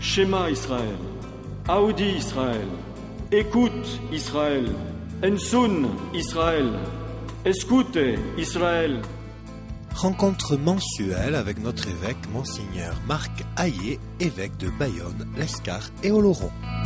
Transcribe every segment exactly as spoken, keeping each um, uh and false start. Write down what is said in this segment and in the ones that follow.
Shema Israël, Audi Israël, écoute Israël, Ensun Israël, escute Israël. Rencontre mensuelle avec notre évêque, Monseigneur Marc Hayet, évêque de Bayonne, l'Escar et Oloron.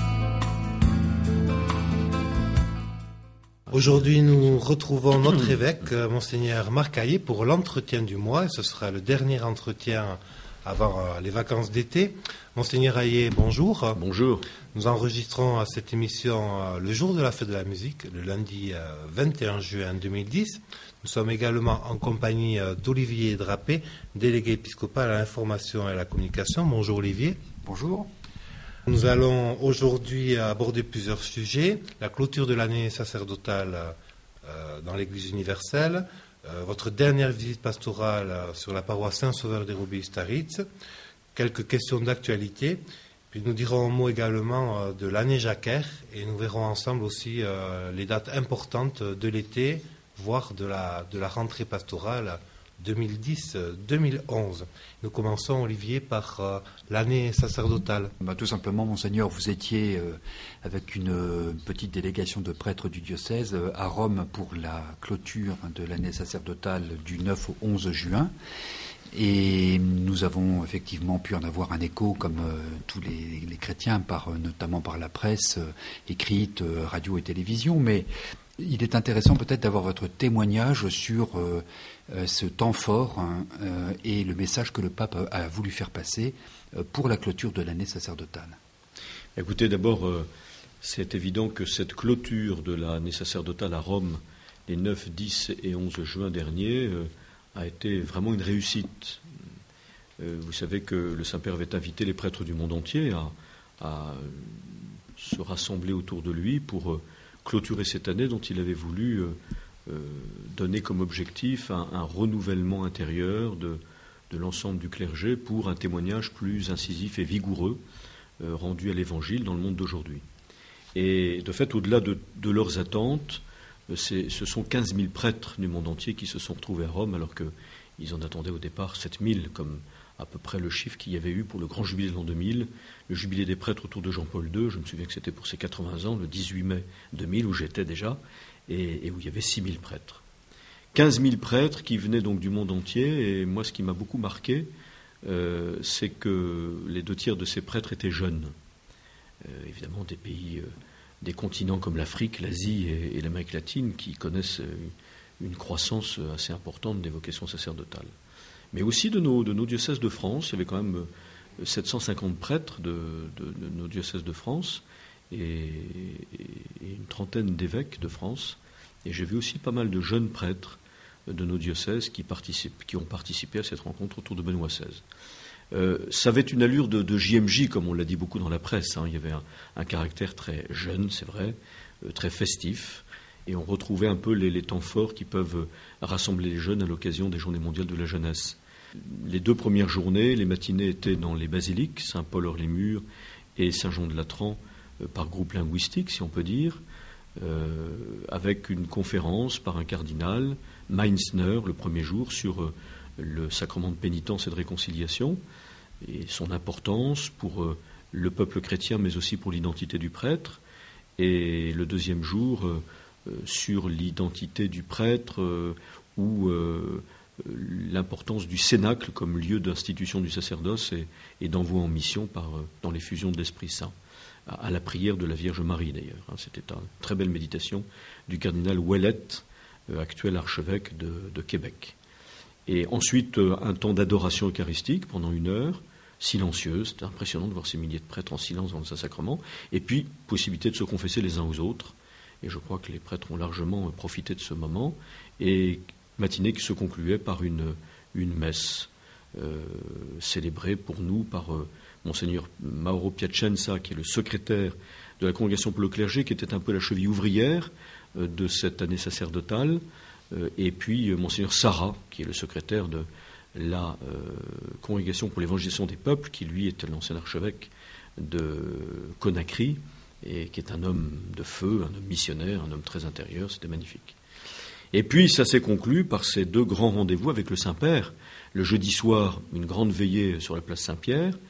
Aujourd'hui, nous retrouvons notre évêque, Monseigneur Marc Hayet, pour l'entretien du mois. Et ce sera le dernier entretien avant euh, les vacances d'été. Monseigneur Hayet, bonjour. Bonjour. Nous enregistrons cette émission euh, le jour de la fête de la musique, le lundi euh, vingt et un juin deux mille dix. Nous sommes également en compagnie euh, d'Olivier Drapé, délégué épiscopal à l'information et à la communication. Bonjour Olivier. Bonjour. Nous allons aujourd'hui aborder plusieurs sujets. La clôture de l'année sacerdotale euh, dans l'Église universelle, euh, votre dernière visite pastorale euh, sur la paroisse Saint-Sauveur d'Hérouville-Staritz, quelques questions d'actualité, puis nous dirons un mot également euh, de l'année jacquaire et nous verrons ensemble aussi euh, les dates importantes de l'été, voire de la, de la rentrée pastorale deux mille dix deux mille onze. Nous commençons, Olivier, par euh, l'année sacerdotale. Bah, tout simplement, Monseigneur, vous étiez euh, avec une euh, petite délégation de prêtres du diocèse euh, à Rome pour la clôture de l'année sacerdotale du neuf au onze juin. Et nous avons effectivement pu en avoir un écho, comme euh, tous les, les chrétiens, par, euh, notamment par la presse euh, écrite, euh, radio et télévision. Mais il est intéressant peut-être d'avoir votre témoignage sur euh, euh, ce temps fort hein, euh, et le message que le pape a, a voulu faire passer euh, pour la clôture de l'année sacerdotale. Écoutez, d'abord, euh, c'est évident que cette clôture de l'année sacerdotale à Rome, les neuf, dix et onze juin dernier, euh, a été vraiment une réussite. Euh, vous savez que le Saint-Père avait invité les prêtres du monde entier à, à se rassembler autour de lui pour euh, clôturer cette année dont il avait voulu euh, euh, donner comme objectif un, un renouvellement intérieur de, de l'ensemble du clergé pour un témoignage plus incisif et vigoureux euh, rendu à l'Évangile dans le monde d'aujourd'hui. Et de fait, au-delà de, de leurs attentes, c'est, ce sont quinze mille prêtres du monde entier qui se sont retrouvés à Rome, alors qu'ils en attendaient au départ sept mille, comme à peu près le chiffre qu'il y avait eu pour le grand jubilé de l'an deux mille, le jubilé des prêtres autour de Jean-Paul deux. Je me souviens que c'était pour ses quatre-vingts ans, le dix-huit mai deux mille, où j'étais déjà, et, et où il y avait six mille prêtres. quinze mille prêtres qui venaient donc du monde entier, et moi ce qui m'a beaucoup marqué, euh, c'est que les deux tiers de ces prêtres étaient jeunes. Euh, évidemment des pays, euh, des continents comme l'Afrique, l'Asie et, et l'Amérique latine, qui connaissent euh, une croissance assez importante des vocations sacerdotales. Mais aussi de nos, de nos diocèses de France. Il y avait quand même sept cent cinquante prêtres de, de, de nos diocèses de France et, et, et une trentaine d'évêques de France. Et j'ai vu aussi pas mal de jeunes prêtres de nos diocèses qui, participent, qui ont participé à cette rencontre autour de Benoît seize. Euh, ça avait une allure de, de J M J, comme on l'a dit beaucoup dans la presse. Hein. Il y avait un, un caractère très jeune, c'est vrai, euh, très festif. Et on retrouvait un peu les, les temps forts qui peuvent rassembler les jeunes à l'occasion des Journées mondiales de la jeunesse. Les deux premières journées, les matinées étaient dans les basiliques, Saint-Paul-Hors-les-Murs et Saint-Jean-de-Latran, euh, par groupe linguistique, si on peut dire, euh, avec une conférence par un cardinal, Meinsner, le premier jour, sur euh, le sacrement de pénitence et de réconciliation, et son importance pour euh, le peuple chrétien, mais aussi pour l'identité du prêtre. Et le deuxième jour, euh, sur l'identité du prêtre euh, ou euh, l'importance du cénacle comme lieu d'institution du sacerdoce et, et d'envoi en mission par, euh, dans l'effusion de l'Esprit Saint, à, à la prière de la Vierge Marie d'ailleurs. Hein, c'était une très belle méditation du cardinal Ouellette, euh, actuel archevêque de, de Québec. Et ensuite, euh, un temps d'adoration eucharistique pendant une heure, silencieuse. C'était impressionnant de voir ces milliers de prêtres en silence dans le Saint-Sacrement. Et puis, possibilité de se confesser les uns aux autres. Et je crois que les prêtres ont largement profité de ce moment. Et matinée qui se concluait par une, une messe euh, célébrée pour nous par euh, Monseigneur Mauro Piacenza, qui est le secrétaire de la Congrégation pour le clergé, qui était un peu la cheville ouvrière euh, de cette année sacerdotale, euh, et puis euh, Monseigneur Sarah, qui est le secrétaire de la euh, Congrégation pour l'évangélisation des peuples, qui lui était l'ancien archevêque de Conakry, et qui est un homme de feu, un homme missionnaire, un homme très intérieur. C'était magnifique. Et puis ça s'est conclu par ces deux grands rendez-vous avec le Saint-Père. Le jeudi soir, une grande veillée sur la place Saint-Pierre,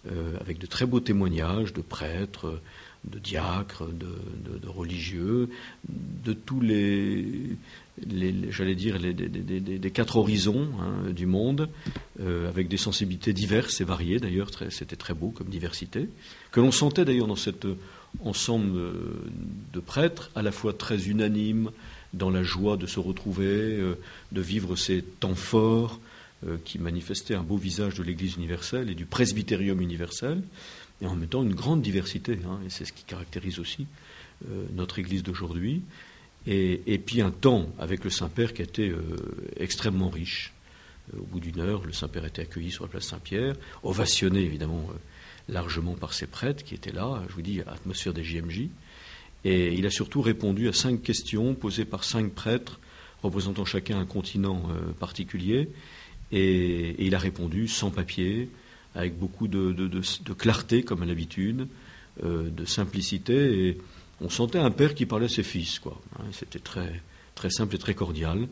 euh, avec de très beaux témoignages de prêtres, de diacres, de, de, de religieux, de tous les, les j'allais dire, les, des, des, des, des quatre horizons hein, du monde, euh, avec des sensibilités diverses et variées, d'ailleurs, très, c'était très beau comme diversité, que l'on sentait d'ailleurs dans cet ensemble de prêtres, à la fois très unanimes, dans la joie de se retrouver, euh, de vivre ces temps forts, euh, qui manifestaient un beau visage de l'Église universelle et du presbytérium universel, et en même temps une grande diversité, hein, et c'est ce qui caractérise aussi euh, notre Église d'aujourd'hui, et, et puis un temps avec le Saint-Père qui a été euh, extrêmement riche. Euh, au bout d'une heure, le Saint-Père a été accueilli sur la place Saint-Pierre, ovationné évidemment euh, largement par ses prêtres qui étaient là, je vous dis, atmosphère des J M J, et il a surtout répondu à cinq questions posées par cinq prêtres, représentant chacun un continent euh, particulier, et, et il a répondu sans papier, avec beaucoup de, de, de, de clarté, comme à l'habitude, euh, de simplicité, et on sentait un père qui parlait à ses fils, quoi. Hein, c'était très, très simple et très cordial,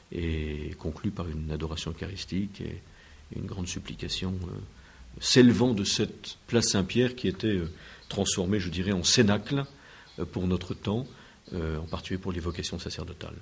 et conclu par une adoration eucharistique et une grande supplication, euh, s'élevant de cette place Saint-Pierre qui était euh, transformée, je dirais, en cénacle euh, pour notre temps, euh, en particulier pour l'évocation sacerdotale.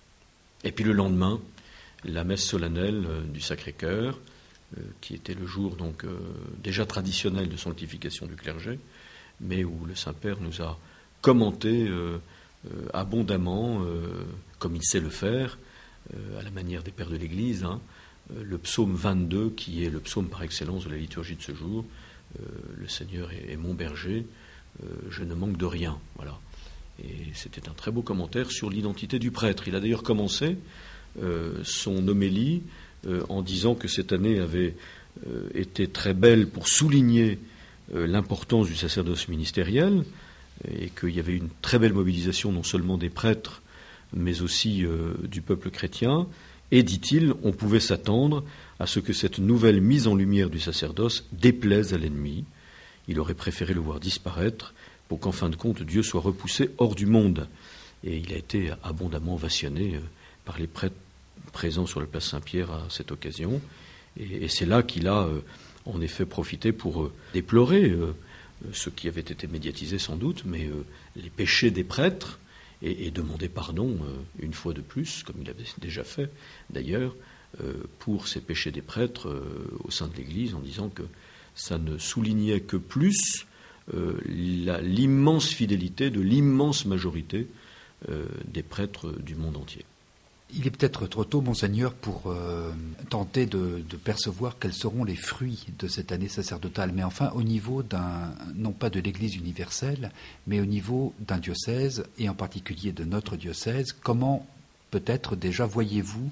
Et puis le lendemain, la messe solennelle euh, du Sacré-Cœur, Euh, qui était le jour donc euh, déjà traditionnel de sanctification du clergé, mais où le Saint-Père nous a commenté euh, euh, abondamment, euh, comme il sait le faire, euh, à la manière des pères de l'Église, hein, euh, le psaume vingt-deux, qui est le psaume par excellence de la liturgie de ce jour. Euh, le Seigneur est, est mon berger, euh, je ne manque de rien. Voilà. Et c'était un très beau commentaire sur l'identité du prêtre. Il a d'ailleurs commencé euh, son homélie Euh, en disant que cette année avait euh, été très belle pour souligner euh, l'importance du sacerdoce ministériel, et qu'il y avait une très belle mobilisation non seulement des prêtres, mais aussi euh, du peuple chrétien. Et, dit-il, on pouvait s'attendre à ce que cette nouvelle mise en lumière du sacerdoce déplaise à l'ennemi. Il aurait préféré le voir disparaître pour qu'en fin de compte Dieu soit repoussé hors du monde. Et il a été abondamment ovationné euh, par les prêtres présent sur la place Saint-Pierre à cette occasion, et, et c'est là qu'il a euh, en effet profité pour euh, déplorer euh, ce qui avait été médiatisé sans doute, mais euh, les péchés des prêtres, et, et demander pardon euh, une fois de plus, comme il avait déjà fait d'ailleurs, euh, pour ces péchés des prêtres euh, au sein de l'Église, en disant que ça ne soulignait que plus euh, la, l'immense fidélité de l'immense majorité euh, des prêtres du monde entier. Il est peut-être trop tôt, Monseigneur, pour euh, tenter de, de percevoir quels seront les fruits de cette année sacerdotale, mais enfin au niveau d'un, non pas de l'Église universelle, mais au niveau d'un diocèse, et en particulier de notre diocèse, comment peut-être déjà voyez-vous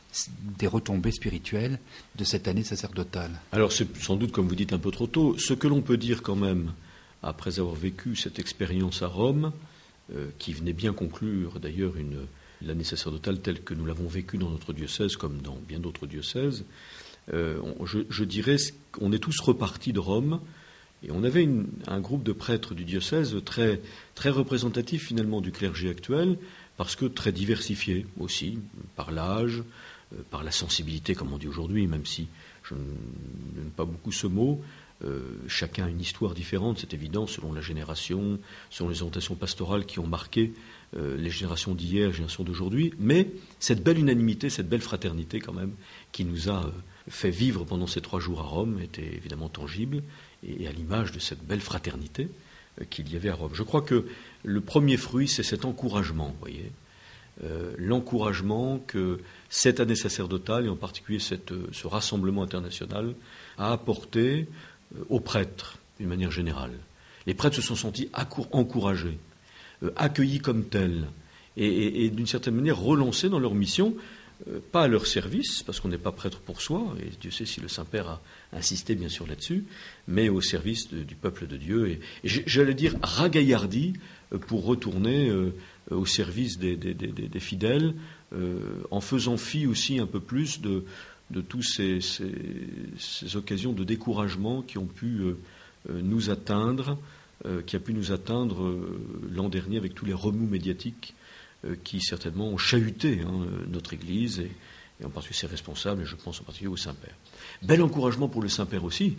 des retombées spirituelles de cette année sacerdotale? Alors c'est sans doute, comme vous dites, un peu trop tôt. Ce que l'on peut dire quand même, après avoir vécu cette expérience à Rome, euh, qui venait bien conclure d'ailleurs une... l'année sacerdotale telle que nous l'avons vécue dans notre diocèse, comme dans bien d'autres diocèses, euh, on, je, je dirais qu'on est tous repartis de Rome, et on avait une, un groupe de prêtres du diocèse très, très représentatif finalement du clergé actuel, parce que très diversifié aussi, par l'âge, euh, par la sensibilité, comme on dit aujourd'hui, même si je n'aime pas beaucoup ce mot. Euh, chacun a une histoire différente, c'est évident, selon la génération, selon les orientations pastorales qui ont marqué euh, les générations d'hier, les générations d'aujourd'hui, mais cette belle unanimité, cette belle fraternité quand même, qui nous a euh, fait vivre pendant ces trois jours à Rome, était évidemment tangible, et, et à l'image de cette belle fraternité euh, qu'il y avait à Rome. Je crois que le premier fruit, c'est cet encouragement, vous voyez, euh, l'encouragement que cette année sacerdotale, et en particulier cette, euh, ce rassemblement international, a apporté aux prêtres, d'une manière générale. Les prêtres se sont sentis encouragés, euh, accueillis comme tels, et, et, et d'une certaine manière relancés dans leur mission, euh, pas à leur service, parce qu'on n'est pas prêtre pour soi, et Dieu sait si le Saint-Père a insisté bien sûr là-dessus, mais au service de, du peuple de Dieu, et, et j'allais dire ragaillardis euh, pour retourner euh, au service des, des, des, des fidèles, euh, en faisant fi aussi un peu plus de de toutes ces, ces, ces occasions de découragement qui ont pu euh, nous atteindre, euh, qui a pu nous atteindre euh, l'an dernier avec tous les remous médiatiques euh, qui certainement ont chahuté hein, notre Église et, et en particulier ses responsables, et je pense en particulier au Saint-Père. Bel encouragement pour le Saint-Père aussi,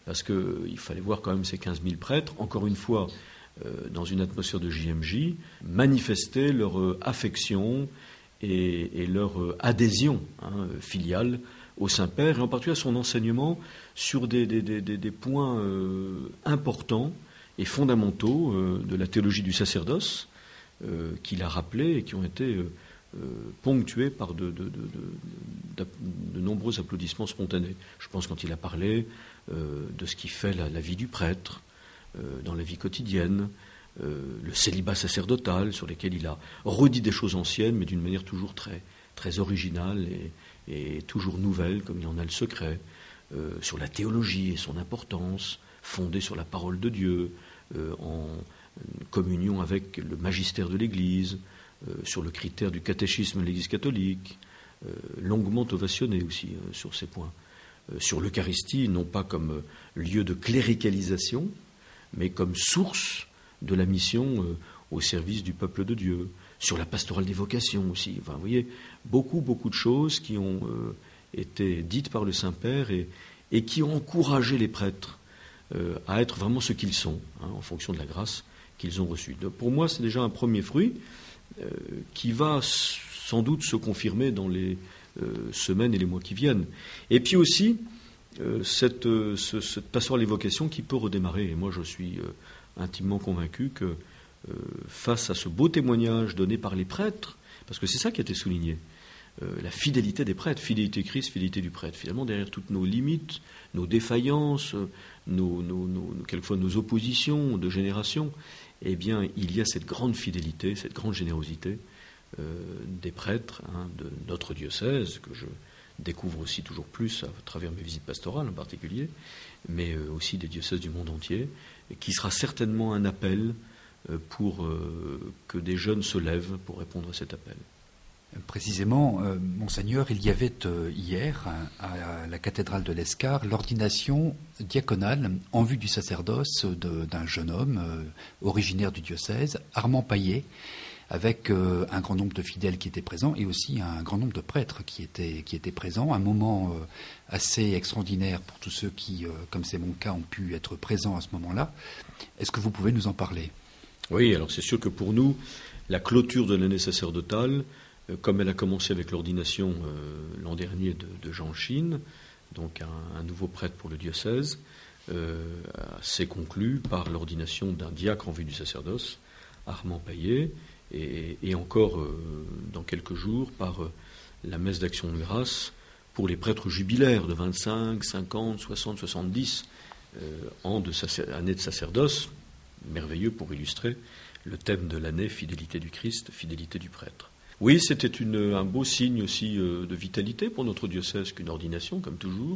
parce qu'il fallait voir quand même ces quinze mille prêtres, encore une fois, euh, dans une atmosphère de J M J, manifester leur euh, affection et, et leur euh, adhésion hein, filiale au Saint-Père, et en particulier à son enseignement sur des, des, des, des points euh, importants et fondamentaux euh, de la théologie du sacerdoce, euh, qu'il a rappelés et qui ont été euh, euh, ponctués par de, de, de, de, de, de nombreux applaudissements spontanés. Je pense quand il a parlé euh, de ce qui fait la, la vie du prêtre euh, dans la vie quotidienne, euh, le célibat sacerdotal, sur lesquels il a redit des choses anciennes, mais d'une manière toujours très, très originale et et toujours nouvelle, comme il en a le secret, euh, sur la théologie et son importance, fondée sur la parole de Dieu, euh, en communion avec le magistère de l'Église, euh, sur le critère du catéchisme de l'Église catholique, euh, longuement ovationné aussi euh, sur ces points. Euh, sur l'Eucharistie, non pas comme euh, lieu de cléricalisation, mais comme source de la mission euh, au service du peuple de Dieu. Sur la pastorale des vocations aussi. Enfin, vous voyez, beaucoup, beaucoup de choses qui ont euh, été dites par le Saint-Père et, et qui ont encouragé les prêtres euh, à être vraiment ce qu'ils sont, hein, en fonction de la grâce qu'ils ont reçue. Donc, pour moi, c'est déjà un premier fruit euh, qui va sans doute se confirmer dans les euh, semaines et les mois qui viennent. Et puis aussi, euh, cette, euh, ce, cette pastorale des vocations qui peut redémarrer. Et moi, je suis euh, intimement convaincu que Euh, face à ce beau témoignage donné par les prêtres, parce que c'est ça qui a été souligné, euh, la fidélité des prêtres, fidélité Christ, fidélité du prêtre. Finalement, derrière toutes nos limites, nos défaillances, nos, nos, nos, quelquefois nos oppositions de génération, eh bien, il y a cette grande fidélité, cette grande générosité euh, des prêtres hein, de notre diocèse, que je découvre aussi toujours plus à travers mes visites pastorales en particulier, mais euh, aussi des diocèses du monde entier, qui sera certainement un appel pour euh, que des jeunes se lèvent pour répondre à cet appel. Précisément, euh, Monseigneur, il y avait euh, hier à, à la cathédrale de l'Escar l'ordination diaconale en vue du sacerdoce de, d'un jeune homme euh, originaire du diocèse, Armand Paillet, avec euh, un grand nombre de fidèles qui étaient présents et aussi un grand nombre de prêtres qui étaient, qui étaient présents. Un moment euh, assez extraordinaire pour tous ceux qui, euh, comme c'est mon cas, ont pu être présents à ce moment-là. Est-ce que vous pouvez nous en parler ? Oui, alors c'est sûr que pour nous, la clôture de l'année sacerdotale, euh, comme elle a commencé avec l'ordination euh, l'an dernier de, de Jean Chine, donc un, un nouveau prêtre pour le diocèse, euh, s'est conclue par l'ordination d'un diacre en vue du sacerdoce, Armand Paillet, et, et encore euh, dans quelques jours par euh, la messe d'action de grâce pour les prêtres jubilaires de vingt-cinq, cinquante, soixante, soixante-dix euh, ans de sacer- années de sacerdoce, merveilleux pour illustrer le thème de l'année, fidélité du Christ, fidélité du prêtre. Oui, c'était une, un beau signe aussi euh, de vitalité pour notre diocèse qu'une ordination, comme toujours,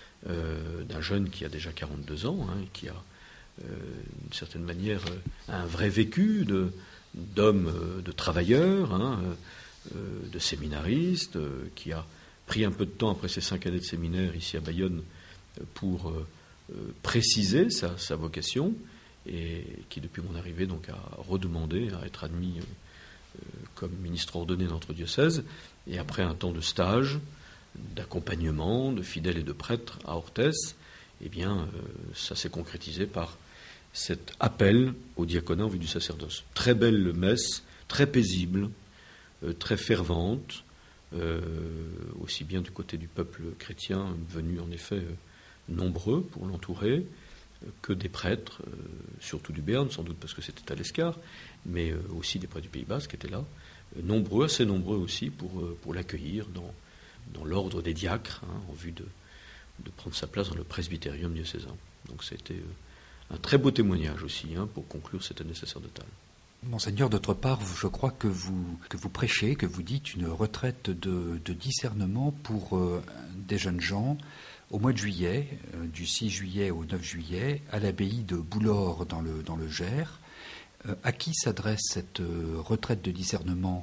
euh, d'un jeune qui a déjà quarante-deux ans, hein, qui a, euh, d'une certaine manière, euh, un vrai vécu de, d'homme, euh, de travailleur, hein, euh, de séminariste, euh, qui a pris un peu de temps après ses cinq années de séminaire ici à Bayonne pour euh, euh, préciser sa, sa vocation, et qui, depuis mon arrivée, donc, a redemandé à être admis euh, comme ministre ordonné dans notre diocèse, et après un temps de stage, d'accompagnement de fidèles et de prêtres à Orthès, eh bien, euh, ça s'est concrétisé par cet appel au diaconat en vue du sacerdoce. Très belle messe, très paisible, euh, très fervente, euh, aussi bien du côté du peuple chrétien, venu en effet euh, nombreux pour l'entourer, que des prêtres, euh, surtout du Béarn, sans doute parce que c'était à l'Escar, mais euh, aussi des prêtres du Pays Basque qui étaient là, euh, nombreux, assez nombreux aussi pour, euh, pour l'accueillir dans, dans l'ordre des diacres, hein, en vue de, de prendre sa place dans le presbytérium diocésain. Donc c'était euh, un très beau témoignage aussi, hein, pour conclure cette année sacerdotale. Monseigneur, d'autre part, je crois que vous, que vous prêchez, que vous dites une retraite de, de discernement pour euh, des jeunes gens au mois de juillet, euh, du six juillet au neuf juillet, à l'abbaye de Boulor dans le, dans le Gers. Euh, à qui s'adresse cette euh, retraite de discernement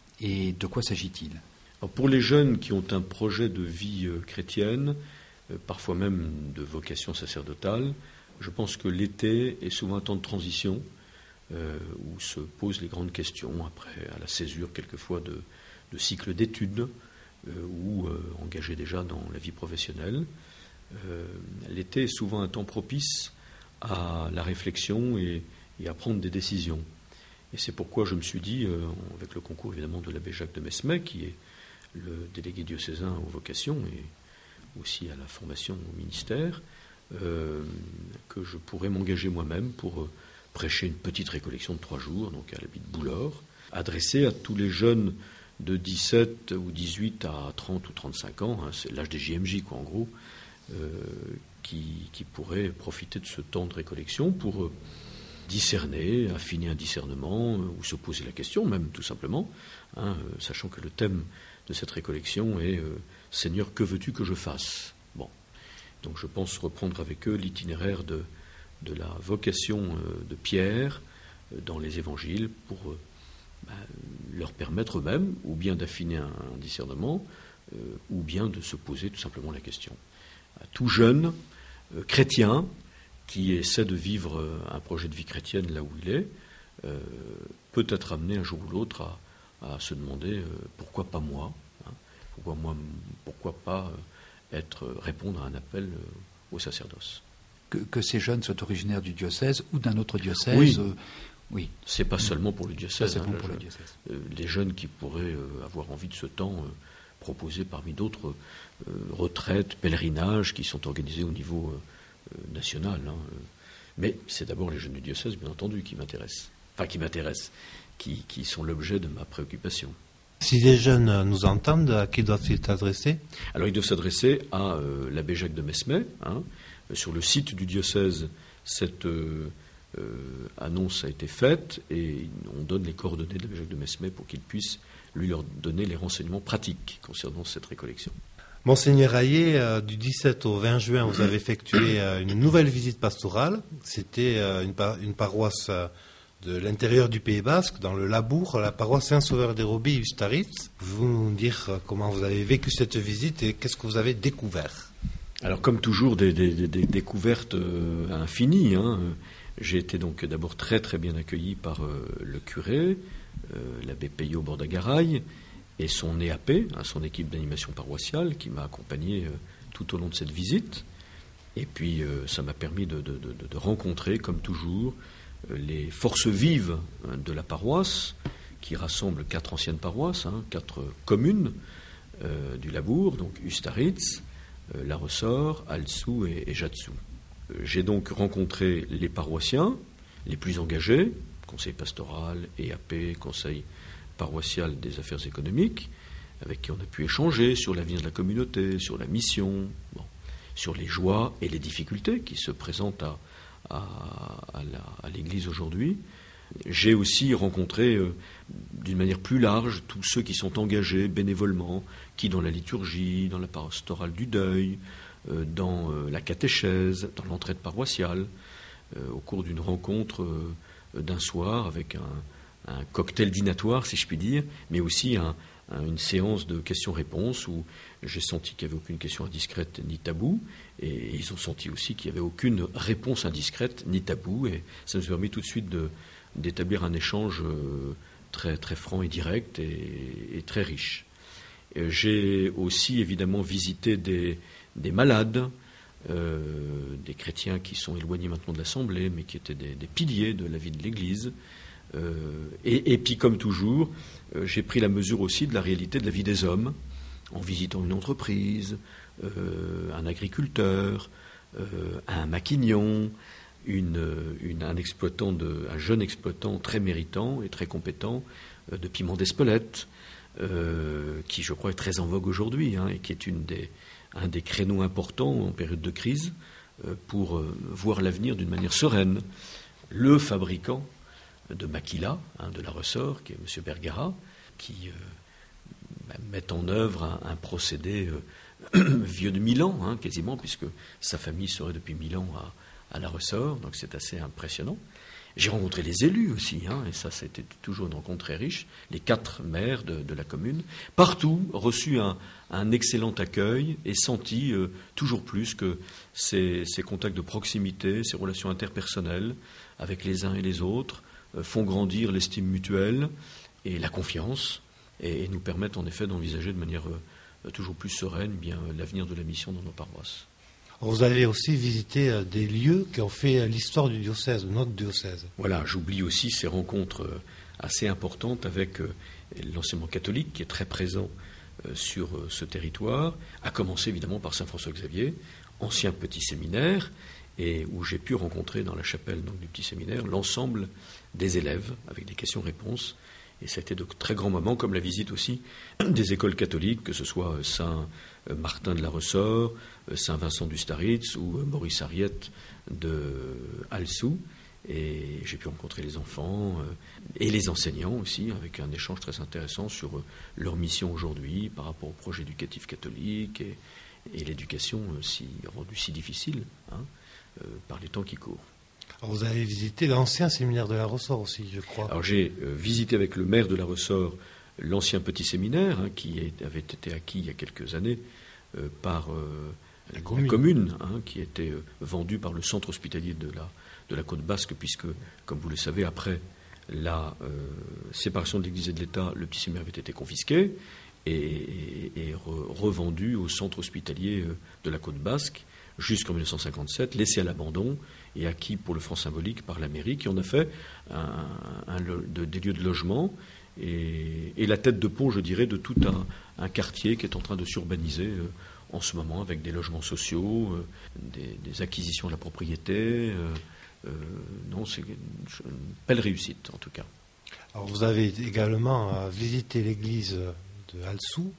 et de quoi s'agit-il ? Alors pour les jeunes qui ont un projet de vie euh, chrétienne, euh, parfois même de vocation sacerdotale, je pense que l'été est souvent un temps de transition, euh, où se posent les grandes questions, après à la césure quelquefois de, de cycles d'études, Euh, ou euh, engagés déjà dans la vie professionnelle. euh, l'été est souvent un temps propice à la réflexion et, et à prendre des décisions. Et c'est pourquoi je me suis dit, euh, avec le concours évidemment de l'abbé Jacques de Mesmet, qui est le délégué diocésain aux vocations et aussi à la formation au ministère, euh, que je pourrais m'engager moi-même pour euh, prêcher une petite récollection de trois jours, donc à l'abbaye de Boulor, adressée à tous les jeunes de dix-sept ou dix-huit à trente ou trente-cinq ans, hein, c'est l'âge des J M J, quoi, en gros, euh, qui, qui pourraient profiter de ce temps de récollection pour euh, discerner, affiner un discernement, euh, ou se poser la question, même tout simplement, hein, euh, sachant que le thème de cette récollection est euh, « Seigneur, que veux-tu que je fasse ?» Bon, donc je pense reprendre avec eux l'itinéraire de, de la vocation euh, de Pierre euh, dans les évangiles pour euh, bah, leur permettre eux-mêmes, ou bien d'affiner un, un discernement, euh, ou bien de se poser tout simplement la question. À tout jeune euh, chrétien qui essaie de vivre euh, un projet de vie chrétienne là où il est, euh, peut être amené un jour ou l'autre à à se demander euh, pourquoi pas moi, hein, pourquoi moi, pourquoi pas euh, être répondre à un appel euh, au sacerdoce. Que, que ces jeunes soient originaires du diocèse ou d'un autre diocèse. Oui, euh, oui. C'est pas seulement pour le diocèse. Ça, c'est hein, bon pour je, le diocèse. Euh, les jeunes qui pourraient euh, avoir envie de ce temps euh, proposé parmi d'autres euh, retraites, pèlerinages qui sont organisés au niveau euh, euh, national. Hein, euh. Mais c'est d'abord les jeunes du diocèse, bien entendu, qui m'intéressent. Enfin, qui m'intéressent. Qui, qui sont l'objet de ma préoccupation. Si les jeunes nous entendent, à qui doivent-ils s'adresser ? Alors, ils doivent s'adresser à euh, l'abbé Jacques de Mesmet. Hein. Sur le site du diocèse, cette euh, euh, annonce a été faite et on donne les coordonnées de l'abbé Jacques de Mesmet pour qu'il puisse lui leur donner les renseignements pratiques concernant cette récollection. Monseigneur Hayet, euh, du dix-sept au vingt juin, vous avez effectué euh, une nouvelle visite pastorale. C'était euh, une, par- une paroisse... Euh, de l'intérieur du Pays Basque, dans le Labour, la paroisse Saint-Sauveur des Robies, Ustaritz. Pouvez-vous nous dire comment vous avez vécu cette visite et qu'est-ce que vous avez découvert ? Alors, comme toujours, des, des, des, des découvertes euh, infinies. Hein. J'ai été donc d'abord très très bien accueilli par euh, le curé, euh, l'abbé Peyo Bordagaray, et son E A P, hein, son équipe d'animation paroissiale, qui m'a accompagné euh, tout au long de cette visite. Et puis, euh, ça m'a permis de, de, de, de rencontrer, comme toujours, les forces vives de la paroisse, qui rassemblent quatre anciennes paroisses, hein, quatre communes euh, du Labour, donc Ustaritz, euh, La Ressort, Alzou et, et Jatsu. Euh, j'ai donc rencontré les paroissiens les plus engagés, conseil pastoral, E A P, conseil paroissial des affaires économiques, avec qui on a pu échanger sur l'avenir de la communauté, sur la mission, bon, sur les joies et les difficultés qui se présentent à À, à, la, à l'Église aujourd'hui. J'ai aussi rencontré euh, d'une manière plus large tous ceux qui sont engagés bénévolement, qui dans la liturgie, dans la pastorale du deuil, euh, dans euh, la catéchèse, dans l'entraide paroissiale, euh, au cours d'une rencontre euh, d'un soir avec un, un cocktail dînatoire, si je puis dire, mais aussi un, un, une séance de questions-réponses où j'ai senti qu'il n'y avait aucune question indiscrète ni tabou, et ils ont senti aussi qu'il n'y avait aucune réponse indiscrète ni tabou, et ça nous a permis tout de suite de, d'établir un échange très, très franc et direct et, et très riche. Et j'ai aussi évidemment visité des, des malades, euh, des chrétiens qui sont éloignés maintenant de l'Assemblée, mais qui étaient des, des piliers de la vie de l'Église. Euh, et, et puis, comme toujours, euh, j'ai pris la mesure aussi de la réalité de la vie des hommes, en visitant une entreprise, euh, un agriculteur, euh, un maquignon, une, une, un, exploitant de, un jeune exploitant très méritant et très compétent euh, de piment d'Espelette, euh, qui, je crois, est très en vogue aujourd'hui, hein, et qui est une des, un des créneaux importants en période de crise euh, pour euh, voir l'avenir d'une manière sereine. Le fabricant de maquila, hein, de la Ressort, qui est M. Bergara, qui euh, bah, met en œuvre un, un procédé euh, vieux de mille ans, hein, quasiment, puisque sa famille serait depuis mille ans à, à la Ressort, donc c'est assez impressionnant. J'ai rencontré les élus aussi, hein, et ça, c'était toujours une rencontre très riche, les quatre maires de, de la commune, partout reçu un, un excellent accueil et senti euh, toujours plus que ces, ces contacts de proximité, ces relations interpersonnelles avec les uns et les autres, font grandir l'estime mutuelle et la confiance et, et nous permettent en effet d'envisager de manière euh, toujours plus sereine bien l'avenir de la mission dans nos paroisses. Vous avez aussi visité euh, des lieux qui ont fait euh, l'histoire du diocèse, de notre diocèse. Voilà, j'oublie aussi ces rencontres euh, assez importantes avec euh, l'enseignement catholique qui est très présent euh, sur euh, ce territoire, à commencer évidemment par Saint-François-Xavier, ancien petit séminaire, et où j'ai pu rencontrer dans la chapelle donc, du petit séminaire l'ensemble des élèves avec des questions-réponses. Et ça a été de très grands moments, comme la visite aussi des écoles catholiques, que ce soit Saint-Martin de la Ressort, Saint-Vincent du Staritz ou Maurice Ariette de Alsou. Et j'ai pu rencontrer les enfants et les enseignants aussi, avec un échange très intéressant sur leur mission aujourd'hui par rapport au projet éducatif catholique et, et l'éducation si, rendue si difficile hein, euh, par les temps qui courent. Alors vous avez visité l'ancien séminaire de la Ressort aussi, je crois. Alors j'ai euh, visité avec le maire de la Ressort l'ancien petit séminaire hein, qui est, avait été acquis il y a quelques années euh, par euh, la, la commune, commune hein, qui était euh, vendue par le centre hospitalier de la, de la Côte Basque, puisque, comme vous le savez, après la euh, séparation de l'Église et de l'État, le petit séminaire avait été confisqué et, et, et re, revendu au centre hospitalier euh, de la Côte Basque jusqu'en mille neuf cent cinquante-sept, laissé à l'abandon et acquis pour le franc symbolique par la mairie, qui en a fait un, un, de, des lieux de logement et, et la tête de pont, je dirais, de tout un, un quartier qui est en train de s'urbaniser euh, en ce moment, avec des logements sociaux, euh, des, des acquisitions de la propriété. Euh, euh, non, c'est une, une belle réussite, en tout cas. Alors, vous avez également euh, visité l'église de Alsou.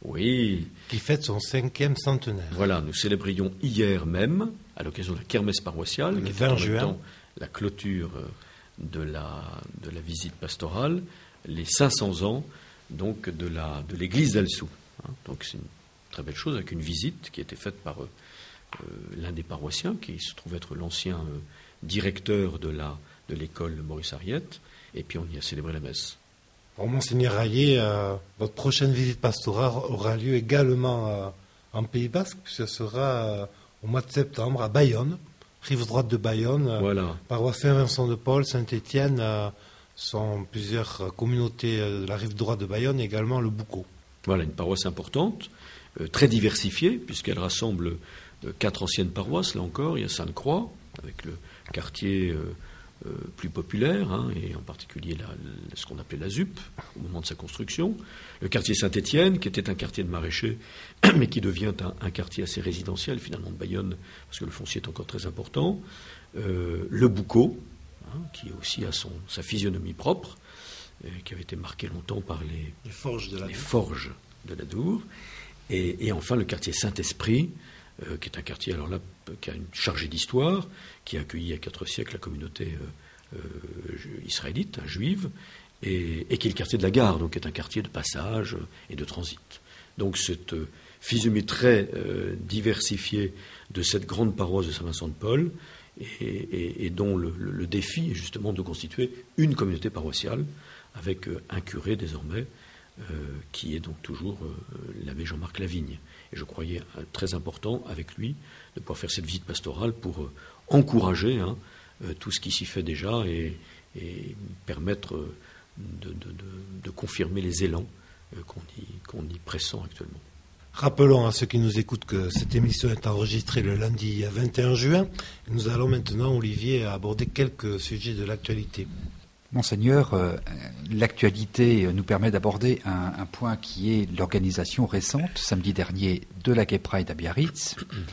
Oui. Qui fête son cinquième centenaire. Voilà, nous célébrions hier même, à l'occasion de la kermesse paroissiale, le qui vingt était en juin, même temps la clôture de la, de la visite pastorale, les cinq cents ans donc, de, la, de l'église d'Alsou. Hein, donc c'est une très belle chose, avec une visite qui a été faite par euh, l'un des paroissiens, qui se trouve être l'ancien euh, directeur de, la, de l'école Maurice Ariette, et puis on y a célébré la messe. Bon, Monseigneur Rayet, euh, votre prochaine visite pastorale aura lieu également euh, en Pays Basque, puisque ce sera euh, au mois de septembre à Bayonne, rive droite de Bayonne, euh, voilà. paroisse Saint-Vincent-de-Paul, Saint-Étienne, euh, sont plusieurs euh, communautés euh, de la rive droite de Bayonne, et également le Boucau. Voilà, une paroisse importante, euh, très diversifiée, puisqu'elle rassemble euh, quatre anciennes paroisses, là encore. Il y a Sainte-Croix, avec le quartier euh, Euh, plus populaire, hein, et en particulier la, la, ce qu'on appelait la Z U P au moment de sa construction. Le quartier Saint-Étienne, qui était un quartier de maraîchers, mais qui devient un, un quartier assez résidentiel finalement de Bayonne, parce que le foncier est encore très important. Euh, le Boucau, hein, qui aussi a son, sa physionomie propre, euh, qui avait été marqué longtemps par les, les forges de la les Dour. Forges de la Dour. Et, et enfin le quartier Saint-Esprit, Euh, qui est un quartier alors là qui a une chargée d'histoire, qui a accueilli il y a quatre siècles la communauté euh, euh, israélite, hein, juive, et, et qui est le quartier de la Gare, donc qui est un quartier de passage et de transit. Donc cette euh, physionomie très euh, diversifiée de cette grande paroisse de Saint-Vincent-de-Paul, et, et, et dont le, le, le défi est justement de constituer une communauté paroissiale avec euh, un curé désormais, Euh, qui est donc toujours euh, l'abbé Jean-Marc Lavigne. Et je croyais euh, très important avec lui de pouvoir faire cette visite pastorale pour euh, encourager hein, euh, tout ce qui s'y fait déjà et, et permettre euh, de, de, de, de confirmer les élans euh, qu'on y, qu'on y pressent actuellement. Rappelons à ceux qui nous écoutent que cette émission est enregistrée le lundi vingt et un juin. Nous allons maintenant, Olivier, aborder quelques sujets de l'actualité. Monseigneur, euh, l'actualité nous permet d'aborder un, un point qui est l'organisation récente, samedi dernier, de la Gay Pride à Biarritz.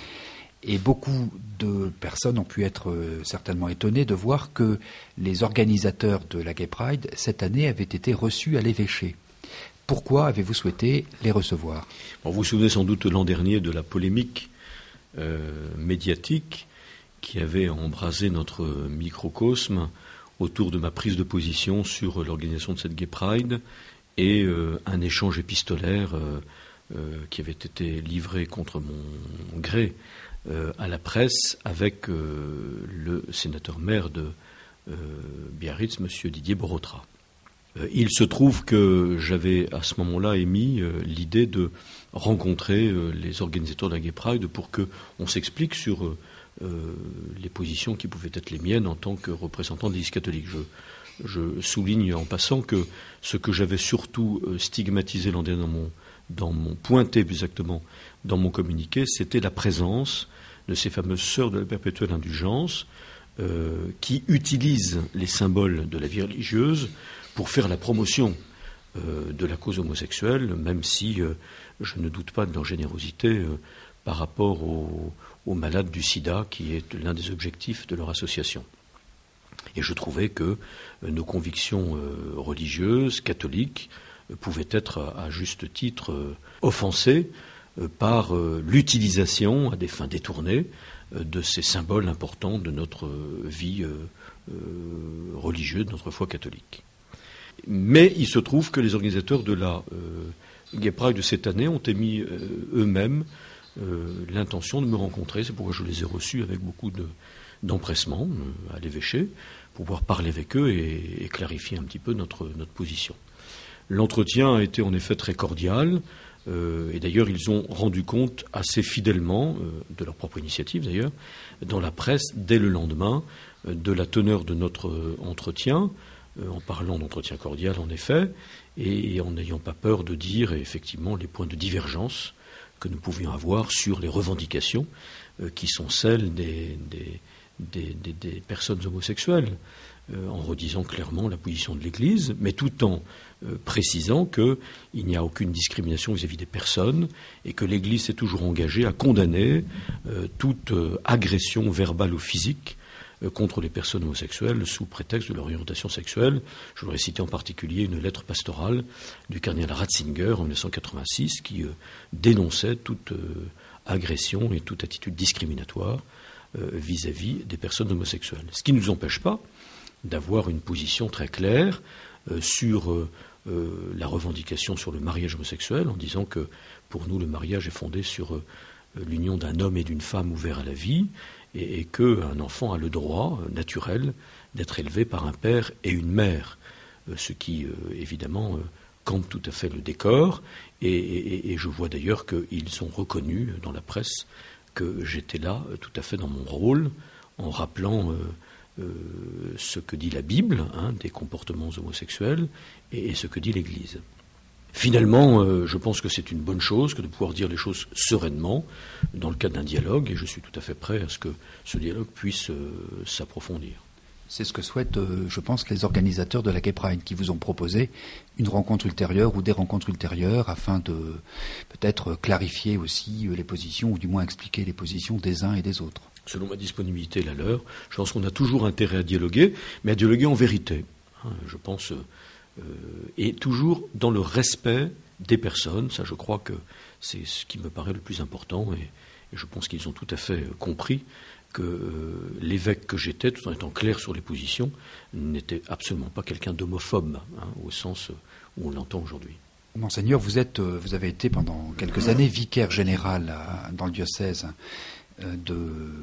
Et beaucoup de personnes ont pu être euh, certainement étonnées de voir que les organisateurs de la Gay Pride, cette année, avaient été reçus à l'évêché. Pourquoi avez-vous souhaité les recevoir ? Bon, vous vous souvenez sans doute l'an dernier de la polémique euh, médiatique qui avait embrasé notre microcosme autour de ma prise de position sur l'organisation de cette Gay Pride et euh, un échange épistolaire euh, euh, qui avait été livré contre mon gré euh, à la presse avec euh, le sénateur maire de euh, Biarritz, M. Didier Borotra. Euh, il se trouve que j'avais à ce moment-là émis euh, l'idée de rencontrer euh, les organisateurs de la Gay Pride pour qu'on s'explique sur euh, Euh, les positions qui pouvaient être les miennes en tant que représentant de l'Église catholique. Je, je souligne en passant que ce que j'avais surtout euh, stigmatisé l'an dernier dans mon, dans mon pointé plus exactement dans mon communiqué, c'était la présence de ces fameuses sœurs de la perpétuelle indulgence euh, qui utilisent les symboles de la vie religieuse pour faire la promotion euh, de la cause homosexuelle, même si euh, je ne doute pas de leur générosité euh, par rapport aux, aux malades du sida, qui est l'un des objectifs de leur association. Et je trouvais que euh, nos convictions euh, religieuses, catholiques, euh, pouvaient être à, à juste titre euh, offensées euh, par euh, l'utilisation, à des fins détournées, euh, de ces symboles importants de notre euh, vie euh, euh, religieuse, de notre foi catholique. Mais il se trouve que les organisateurs de la euh, Gay Pride de cette année ont émis euh, eux-mêmes euh, l'intention de me rencontrer. C'est pourquoi je les ai reçus avec beaucoup de, d'empressement euh, à l'évêché, pour pouvoir parler avec eux et, et clarifier un petit peu notre, notre position. L'entretien a été en effet très cordial, euh, et d'ailleurs ils ont rendu compte assez fidèlement, euh, de leur propre initiative d'ailleurs, dans la presse dès le lendemain, euh, de la teneur de notre euh, entretien, euh, en parlant d'entretien cordial en effet, et, et en n'ayant pas peur de dire effectivement les points de divergence que nous pouvions avoir sur les revendications euh, qui sont celles des, des, des, des, des personnes homosexuelles, euh, en redisant clairement la position de l'Église, mais tout en euh, précisant qu'il n'y a aucune discrimination vis-à-vis des personnes et que l'Église s'est toujours engagée à condamner euh, toute euh, agression verbale ou physique euh, contre les personnes homosexuelles sous prétexte de leur orientation sexuelle. Je voudrais citer en particulier une lettre pastorale du cardinal Ratzinger en dix-neuf cent quatre-vingt-six qui euh, dénonçait toute euh, agression et toute attitude discriminatoire euh, vis-à-vis des personnes homosexuelles. Ce qui ne nous empêche pas d'avoir une position très claire euh, sur euh, euh, la revendication sur le mariage homosexuel, en disant que pour nous le mariage est fondé sur euh, l'union d'un homme et d'une femme ouverts à la vie, et, et qu'un enfant a le droit euh, naturel d'être élevé par un père et une mère, euh, ce qui euh, évidemment euh, campe tout à fait le décor, et, et, et je vois d'ailleurs qu'ils ont reconnu dans la presse que j'étais là euh, tout à fait dans mon rôle, en rappelant euh, Euh, ce que dit la Bible, hein, des comportements homosexuels, et, et ce que dit l'Église. Finalement, euh, je pense que c'est une bonne chose que de pouvoir dire les choses sereinement dans le cadre d'un dialogue, et je suis tout à fait prêt à ce que ce dialogue puisse euh, s'approfondir. C'est ce que souhaitent, euh, je pense, les organisateurs de la Gay Pride, qui vous ont proposé une rencontre ultérieure ou des rencontres ultérieures afin de peut-être clarifier aussi les positions, ou du moins expliquer les positions des uns et des autres. Selon ma disponibilité et la leur, je pense qu'on a toujours intérêt à dialoguer, mais à dialoguer en vérité, hein, je pense, euh, et toujours dans le respect des personnes. Ça, je crois que c'est ce qui me paraît le plus important, et, et je pense qu'ils ont tout à fait compris que euh, l'évêque que j'étais, tout en étant clair sur les positions, n'était absolument pas quelqu'un d'homophobe, hein, au sens où on l'entend aujourd'hui. Monseigneur, vous êtes, vous avez été pendant quelques années vicaire général à, dans le diocèse de,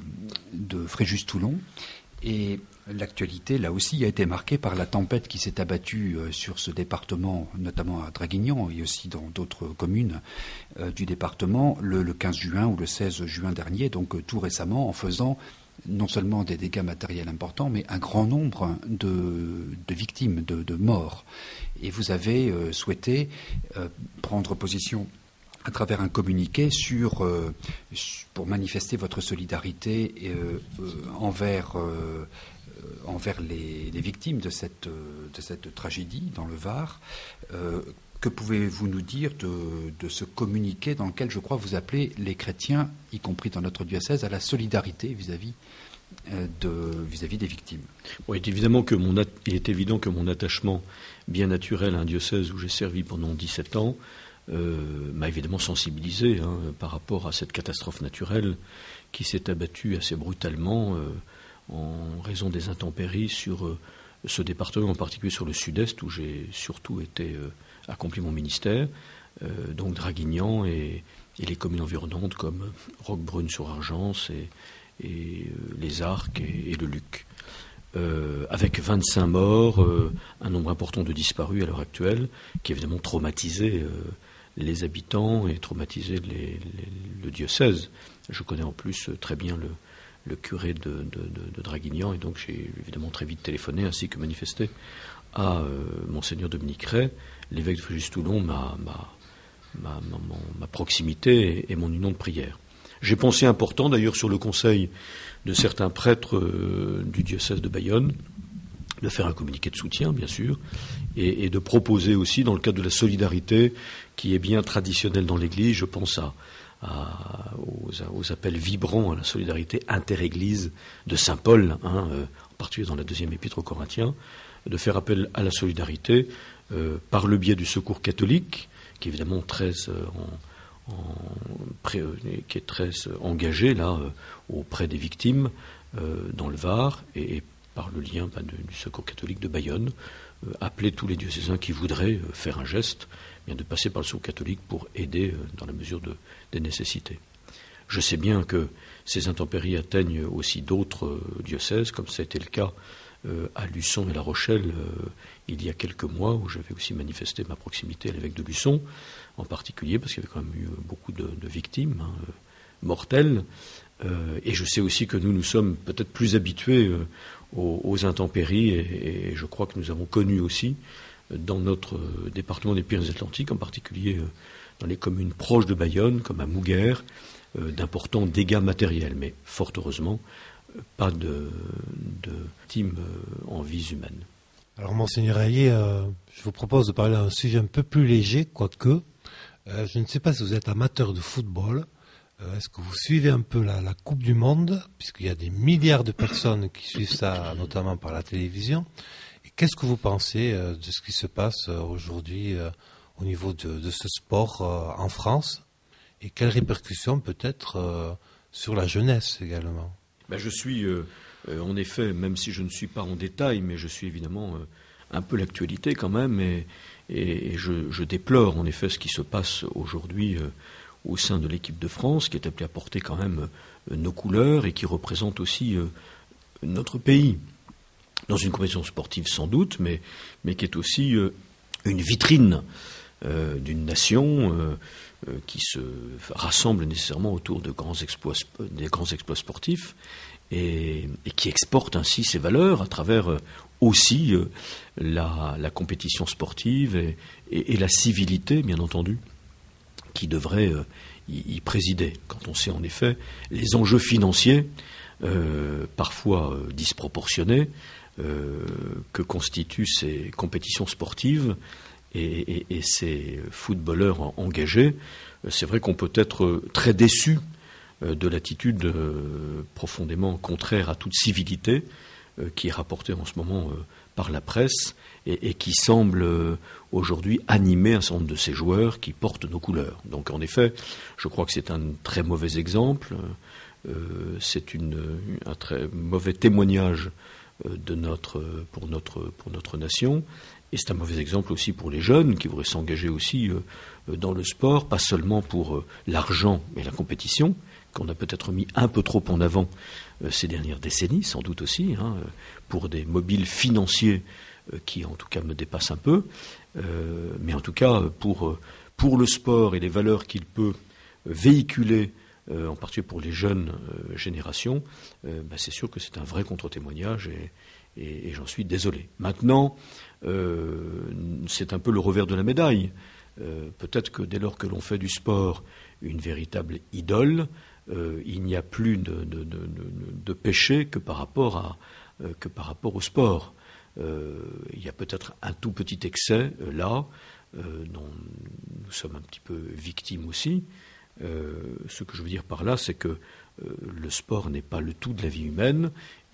de Fréjus-Toulon, et l'actualité, là aussi, a été marquée par la tempête qui s'est abattue sur ce département, notamment à Draguignan et aussi dans d'autres communes euh, du département, le, le quinze juin ou le seize juin dernier, donc euh, tout récemment, en faisant non seulement des dégâts matériels importants, mais un grand nombre de, de victimes, de, de morts. Et vous avez euh, souhaité euh, prendre position à travers un communiqué sur, euh, pour manifester votre solidarité euh, euh, envers, euh, envers les, les victimes de cette, de cette tragédie dans le Var. Euh, que pouvez-vous nous dire de, de ce communiqué dans lequel, je crois, vous appelez les chrétiens, y compris dans notre diocèse, à la solidarité vis-à-vis, euh, de, vis-à-vis des victimes? Oui, il est évidemment que mon, il est évident que mon attachement bien naturel à un diocèse où j'ai servi pendant dix-sept ans Euh, m'a évidemment sensibilisé hein, par rapport à cette catastrophe naturelle qui s'est abattue assez brutalement euh, en raison des intempéries sur euh, ce département, en particulier sur le sud-est où j'ai surtout été euh, accompli mon ministère, euh, donc Draguignan et, et les communes environnantes comme Roquebrune-sur-Argence et, et euh, les Arcs et, et le Luc. Euh, avec vingt-cinq morts, euh, un nombre important de disparus à l'heure actuelle, qui évidemment traumatisé euh, les habitants et traumatisé les, les, le diocèse. Je connais en plus très bien le, le curé de, de, de, de Draguignan, et donc j'ai évidemment très vite téléphoné ainsi que manifesté à euh, Monseigneur Dominique Ray, l'évêque de Fréjus-Toulon, ma, ma, ma, ma, ma proximité et, et mon union de prière. J'ai pensé important, d'ailleurs, sur le conseil de certains prêtres euh, du diocèse de Bayonne, de faire un communiqué de soutien, bien sûr, et, et de proposer aussi, dans le cadre de la solidarité, qui est bien traditionnelle dans l'Église, je pense à, à, aux, aux appels vibrants à la solidarité inter-Église de Saint Paul, hein, euh, en particulier dans la deuxième épître aux Corinthiens, de faire appel à la solidarité euh, par le biais du secours catholique, qui est évidemment très, euh, en, en, pré, euh, qui est très engagé là euh, auprès des victimes euh, dans le Var, et, et par le lien ben, de, du secours catholique de Bayonne, euh, appeler tous les diocésains qui voudraient euh, faire un geste, bien de passer par le secours catholique pour aider euh, dans la mesure de, des nécessités. Je sais bien que ces intempéries atteignent aussi d'autres euh, diocèses, comme ça a été le cas Euh, à Luçon et La Rochelle euh, il y a quelques mois, où j'avais aussi manifesté ma proximité à l'évêque de Luçon, en particulier parce qu'il y avait quand même eu beaucoup de, de victimes hein, euh, mortelles. Euh, et je sais aussi que nous, nous sommes peut-être plus habitués euh, aux, aux intempéries, et, et je crois que nous avons connu aussi, euh, dans notre euh, département des Pyrénées-Atlantiques, en particulier euh, dans les communes proches de Bayonne, comme à Mouguer, euh, d'importants dégâts matériels. Mais fort heureusement, pas de, de victimes en vies humaines. Alors, Monseigneur Hayet, euh, je vous propose de parler d'un sujet un peu plus léger, quoique. Euh, je ne sais pas si vous êtes amateur de football. Euh, est-ce que vous suivez un peu la, la Coupe du Monde, puisqu'il y a des milliards de personnes qui suivent ça, notamment par la télévision. Et qu'est-ce que vous pensez euh, de ce qui se passe euh, aujourd'hui euh, au niveau de, de ce sport euh, en France? Et quelles répercussions peut-être euh, sur la jeunesse également? Ben, je suis, euh, euh, en effet, même si je ne suis pas en détail, mais je suis évidemment euh, un peu l'actualité quand même, et, et, et je, je déplore en effet ce qui se passe aujourd'hui euh, au sein de l'équipe de France, qui est appelée à porter quand même euh, nos couleurs et qui représente aussi euh, notre pays, dans une compétition sportive sans doute, mais, mais qui est aussi euh, une vitrine euh, d'une nation euh, euh, qui se rassemble nécessairement autour de grands exploits, des grands exploits sportifs, et, et qui exporte ainsi ses valeurs à travers euh, aussi euh, la, la compétition sportive et, et, et la civilité, bien entendu, qui devrait euh, y, y présider. Quand on sait en effet les enjeux financiers, euh, parfois euh, disproportionnés, euh, que constituent ces compétitions sportives et, et, et ces footballeurs engagés, c'est vrai qu'on peut être très déçu de l'attitude euh, profondément contraire à toute civilité euh, qui est rapportée en ce moment euh, par la presse et, et qui semble euh, aujourd'hui animer un certain nombre de ces joueurs qui portent nos couleurs. Donc en effet, je crois que c'est un très mauvais exemple, euh, c'est une, un très mauvais témoignage euh, de notre, pour, notre, pour notre nation, et c'est un mauvais exemple aussi pour les jeunes qui voudraient s'engager aussi euh, dans le sport, pas seulement pour euh, l'argent mais la compétition, qu'on a peut-être mis un peu trop en avant euh, ces dernières décennies, sans doute aussi, hein, pour des mobiles financiers euh, qui, en tout cas, me dépassent un peu. Euh, mais en tout cas, pour, euh, pour le sport et les valeurs qu'il peut euh, véhiculer, euh, en particulier pour les jeunes euh, générations, euh, bah, c'est sûr que c'est un vrai contre-témoignage et, et, et j'en suis désolé. Maintenant, euh, c'est un peu le revers de la médaille. Euh, peut-être que dès lors que l'on fait du sport une véritable idole, Euh, il n'y a plus de, de, de, de péché que par rapport, à, euh, que par rapport au sport. Euh, il y a peut-être un tout petit excès euh, là, euh, dont nous sommes un petit peu victimes aussi. Euh, ce que je veux dire par là, c'est que euh, le sport n'est pas le tout de la vie humaine,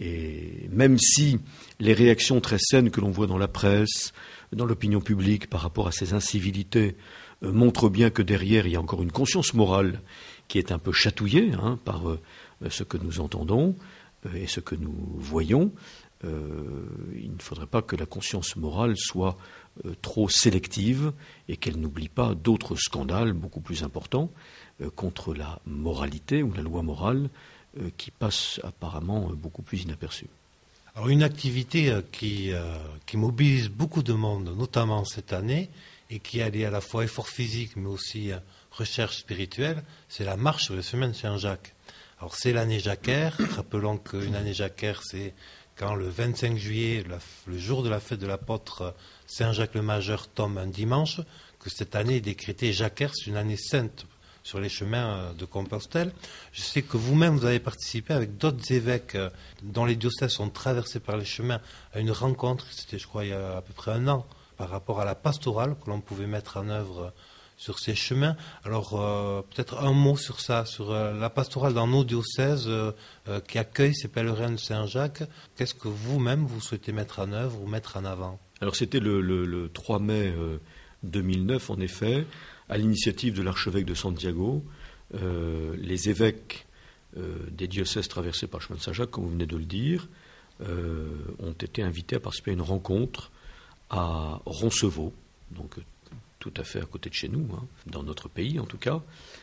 et même si les réactions très saines que l'on voit dans la presse, dans l'opinion publique par rapport à ces incivilités euh, montrent bien que derrière il y a encore une conscience morale qui est un peu chatouillé hein, par euh, ce que nous entendons euh, et ce que nous voyons. Euh, il ne faudrait pas que la conscience morale soit euh, trop sélective et qu'elle n'oublie pas d'autres scandales beaucoup plus importants euh, contre la moralité ou la loi morale euh, qui passent apparemment euh, beaucoup plus inaperçus. Alors une activité euh, qui, euh, qui mobilise beaucoup de monde, notamment cette année, et qui allie à la fois effort physique mais aussi euh, recherche spirituelle, c'est la marche sur les semaines Saint-Jacques. Alors c'est l'année jacquaire, rappelons qu'une année jacquaire c'est quand le vingt-cinq juillet, le jour de la fête de l'apôtre Saint-Jacques le Majeur tombe un dimanche, que cette année est décrétée jacquaire, c'est une année sainte sur les chemins de Compostelle. Je sais que vous-même, vous avez participé avec d'autres évêques dont les diocèses sont traversés par les chemins à une rencontre, c'était je crois il y a à peu près un an, par rapport à la pastorale que l'on pouvait mettre en œuvre sur ces chemins. Alors euh, peut-être un mot sur ça, sur euh, la pastorale dans nos diocèses euh, euh, qui accueillent ces pèlerins de Saint-Jacques. Qu'est-ce que vous-même vous souhaitez mettre en œuvre ou mettre en avant? Alors c'était le, le, le trois mai euh, deux mille neuf, en effet, à l'initiative de l'archevêque de Santiago, euh, les évêques euh, des diocèses traversés par le chemin de Saint-Jacques, comme vous venez de le dire, euh, ont été invités à participer à une rencontre à Roncevaux, donc tout à fait à côté de chez nous, hein, dans notre pays en tout cas,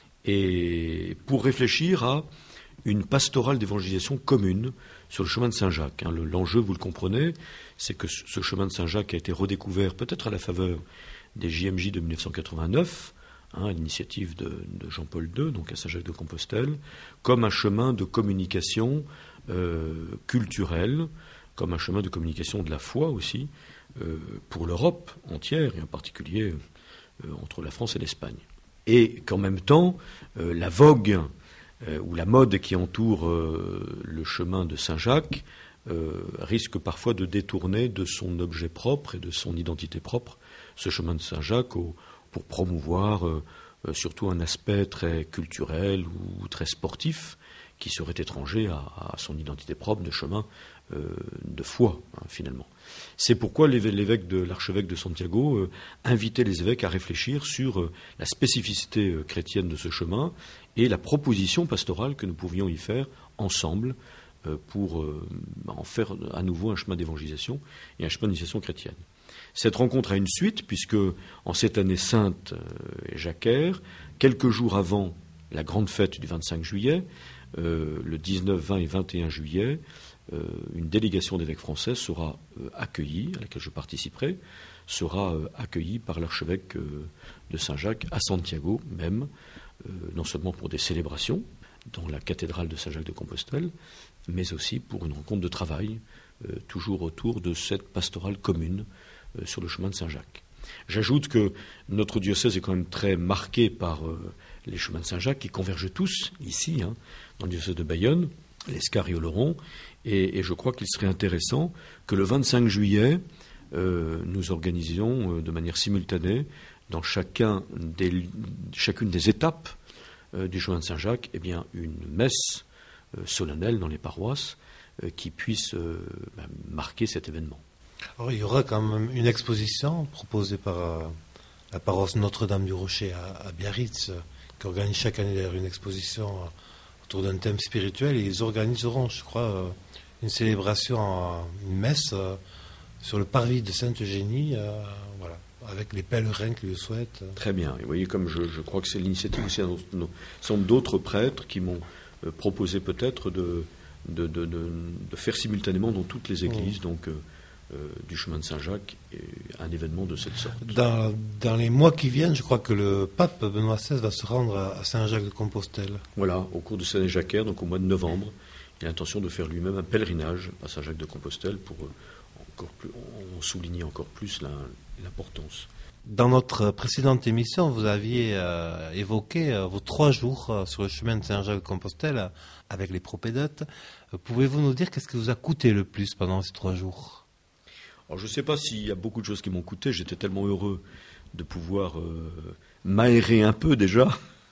et pour réfléchir à une pastorale d'évangélisation commune sur le chemin de Saint-Jacques. Hein. Le, l'enjeu, vous le comprenez, c'est que ce chemin de Saint-Jacques a été redécouvert peut-être à la faveur des J M J de mille neuf cent quatre-vingt-neuf, hein, à l'initiative de, de Jean-Paul deux, donc à Saint-Jacques-de-Compostelle, comme un chemin de communication euh, culturelle, comme un chemin de communication de la foi aussi, euh, pour l'Europe entière, et en particulier euh, entre la France et l'Espagne. Et qu'en même temps, euh, la vogue euh, ou la mode qui entoure euh, le chemin de Saint-Jacques euh, risque parfois de détourner de son objet propre et de son identité propre ce chemin de Saint-Jacques au, pour promouvoir euh, euh, surtout un aspect très culturel ou très sportif qui serait étranger à, à son identité propre de chemin euh, de foi, hein, finalement. C'est pourquoi l'évêque de l'archevêque de Santiago euh, invitait les évêques à réfléchir sur euh, la spécificité euh, chrétienne de ce chemin et la proposition pastorale que nous pouvions y faire ensemble euh, pour euh, en faire à nouveau un chemin d'évangélisation et un chemin d'initiation chrétienne. Cette rencontre a une suite, puisque en cette année sainte et jacquaire, quelques jours avant la grande fête du vingt-cinq juillet, euh, le dix-neuf, vingt et vingt et un juillet, euh, une délégation d'évêques français sera euh, accueillie, à laquelle je participerai, sera euh, accueillie par l'archevêque euh, de Saint-Jacques à Santiago même, euh, non seulement pour des célébrations dans la cathédrale de Saint-Jacques-de-Compostelle, mais aussi pour une rencontre de travail, euh, toujours autour de cette pastorale commune sur le chemin de Saint-Jacques. J'ajoute que notre diocèse est quand même très marqué par euh, les chemins de Saint-Jacques qui convergent tous ici, hein, dans le diocèse de Bayonne, l'Escar et Oloron, et, et je crois qu'il serait intéressant que le vingt-cinq juillet, euh, nous organisions euh, de manière simultanée dans chacun des, chacune des étapes euh, du chemin de Saint-Jacques, eh bien, une messe euh, solennelle dans les paroisses euh, qui puisse euh, ben, marquer cet événement. Alors, il y aura quand même une exposition proposée par euh, la paroisse Notre-Dame du Rocher à, à Biarritz, euh, qui organise chaque année d'ailleurs une exposition euh, autour d'un thème spirituel. Et ils organiseront, je crois, euh, une célébration, euh, une messe euh, sur le parvis de Sainte-Eugénie, euh, voilà, avec les pèlerins qui le souhaitent. Très bien. Et vous voyez, comme je, je crois que c'est l'initiative aussi de sont d'autres prêtres qui m'ont euh, proposé peut-être de, de, de, de, de faire simultanément dans toutes les églises. Mmh. Donc, euh, Euh, du chemin de Saint-Jacques et un événement de cette sorte. Dans, dans les mois qui viennent, je crois que le pape Benoît seize va se rendre à Saint-Jacques-de-Compostelle. Voilà, au cours de cette année jacquaire, donc au mois de novembre, il a l'intention de faire lui-même un pèlerinage à Saint-Jacques-de-Compostelle pour euh, encore plus, en souligner encore plus la, l'importance. Dans notre précédente émission, vous aviez euh, évoqué euh, vos trois jours euh, sur le chemin de Saint-Jacques-de-Compostelle euh, avec les propédètes. Euh, pouvez-vous nous dire qu'est-ce qui vous a coûté le plus pendant ces trois jours ? Alors je ne sais pas s'il y a beaucoup de choses qui m'ont coûté, j'étais tellement heureux de pouvoir euh, m'aérer un peu déjà,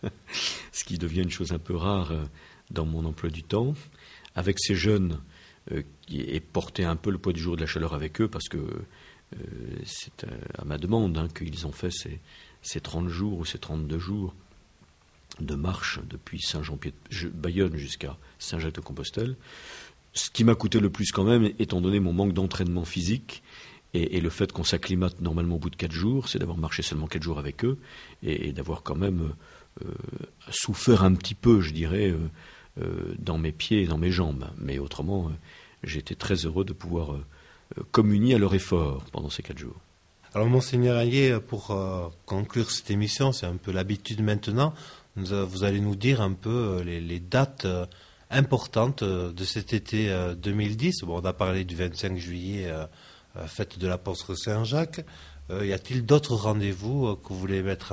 ce qui devient une chose un peu rare euh, dans mon emploi du temps, avec ces jeunes euh, et porter un peu le poids du jour de la chaleur avec eux, parce que euh, c'est à ma demande hein, qu'ils ont fait ces, ces trente jours ou ces trente-deux jours de marche depuis Saint-Jean-Pied-Bayonne jusqu'à Saint-Jacques-de-Compostelle. Ce qui m'a coûté le plus quand même, étant donné mon manque d'entraînement physique et, et le fait qu'on s'acclimate normalement au bout de quatre jours, c'est d'avoir marché seulement quatre jours avec eux et, et d'avoir quand même euh, souffert un petit peu, je dirais, euh, euh, dans mes pieds et dans mes jambes. Mais autrement, euh, j'ai été très heureux de pouvoir euh, communier à leur effort pendant ces quatre jours. Alors, Monseigneur Hayet, pour euh, conclure cette émission, c'est un peu l'habitude maintenant, nous, euh, vous allez nous dire un peu euh, les, les dates euh, importante de cet été deux mille dix. Bon, on a parlé du vingt-cinq juillet, euh, fête de l'apôtre Saint-Jacques. Euh, y a-t-il d'autres rendez-vous euh, que vous voulez mettre en avant ?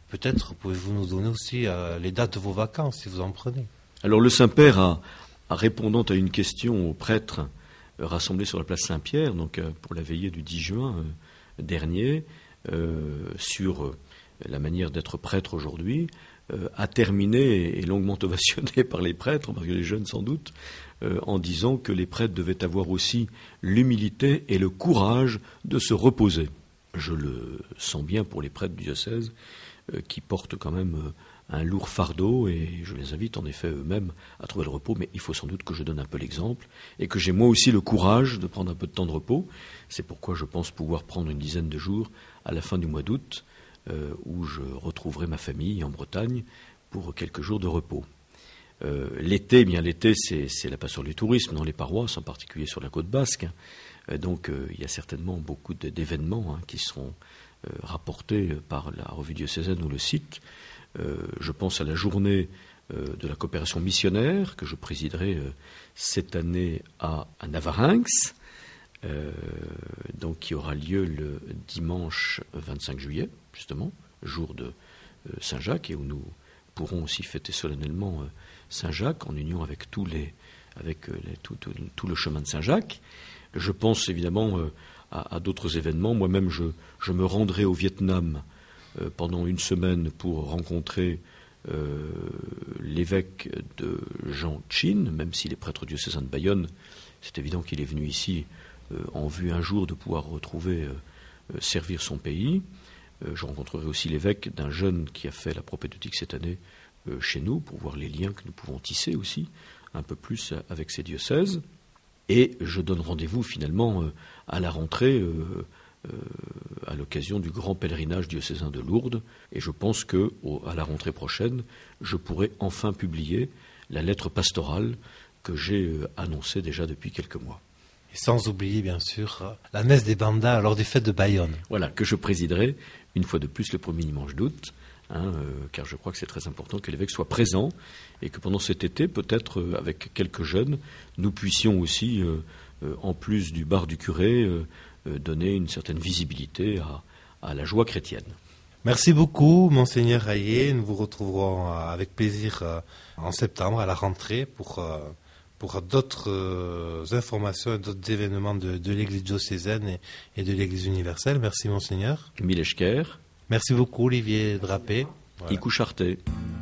peut-être pouvez-vous nous donner aussi euh, les dates de vos vacances, si vous en prenez. Alors le Saint-Père a, a répondant à une question aux prêtres euh, rassemblés sur la place Saint-Pierre, donc euh, pour la veillée du dix juin euh, dernier, euh, sur euh, la manière d'être prêtre aujourd'hui, euh, a terminé, et longuement ovationné par les prêtres, parce que les jeunes sans doute, euh, en disant que les prêtres devaient avoir aussi l'humilité et le courage de se reposer. Je le sens bien pour les prêtres du diocèse, euh, qui portent quand même euh, un lourd fardeau, et je les invite en effet eux-mêmes à trouver le repos, mais il faut sans doute que je donne un peu l'exemple, et que j'ai moi aussi le courage de prendre un peu de temps de repos. C'est pourquoi je pense pouvoir prendre une dizaine de jours à la fin du mois d'août, euh, où je retrouverai ma famille en Bretagne pour quelques jours de repos. Euh, l'été, eh bien l'été, c'est, c'est la passion du tourisme dans les paroisses, en particulier sur la côte basque. Euh, donc euh, il y a certainement beaucoup de, d'événements hein, qui seront euh, rapportés par la revue diocésaine ou le site. Euh, je pense à la journée euh, de la coopération missionnaire que je présiderai euh, cette année à, à Navarinx, euh, donc qui aura lieu le dimanche vingt-cinq juillet, justement, jour de euh, Saint-Jacques, et où nous pourrons aussi fêter solennellement euh, Saint-Jacques en union avec tous les, avec euh, les, tout, tout, tout le chemin de Saint-Jacques. Je pense évidemment euh, à, à d'autres événements. Moi-même, je, je me rendrai au Vietnam euh, pendant une semaine pour rencontrer euh, l'évêque de Jean Chin, même s'il est prêtre diocésain de Bayonne. C'est évident qu'il est venu ici euh, en vue un jour de pouvoir retrouver, euh, euh, servir son pays. Euh, je rencontrerai aussi l'évêque d'un jeune qui a fait la propédeutique cette année euh, chez nous, pour voir les liens que nous pouvons tisser aussi un peu plus avec ces diocèses. Et je donne rendez-vous finalement euh, à la rentrée, euh, euh, à l'occasion du grand pèlerinage diocésain de Lourdes. Et je pense que au, à la rentrée prochaine, je pourrai enfin publier la lettre pastorale que j'ai euh, annoncée déjà depuis quelques mois. Et sans oublier, bien sûr, la messe des bandas lors des fêtes de Bayonne. Voilà, que je présiderai une fois de plus le premier dimanche d'août, hein, euh, car je crois que c'est très important que l'évêque soit présent et que pendant cet été, peut-être euh, avec quelques jeunes, nous puissions aussi, euh, euh, en plus du bar du curé, euh, euh, donner une certaine visibilité à, à la joie chrétienne. Merci beaucoup, Monseigneur Hayet. Nous vous retrouverons euh, avec plaisir euh, en septembre à la rentrée pour... Euh, pour d'autres euh, informations et d'autres événements de, de l'Église diocésaine et, et de l'Église universelle. Merci, Monseigneur. Mileshker. Merci beaucoup, Olivier Drapé. Voilà. Ikusharte.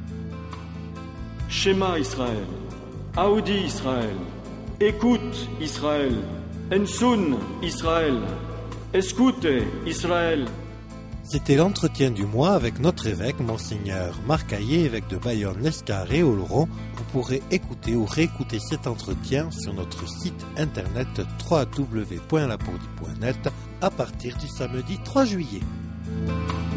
Shema Israël, Audi Israël, écoute Israël, Ensun Israël, escute Israël. C'était l'entretien du mois avec notre évêque, Monseigneur Marc Hayet, évêque de Bayonne, l'Escar et Oloron. Vous pourrez écouter ou réécouter cet entretien sur notre site internet w w w point lapourdie point net à partir du samedi trois juillet.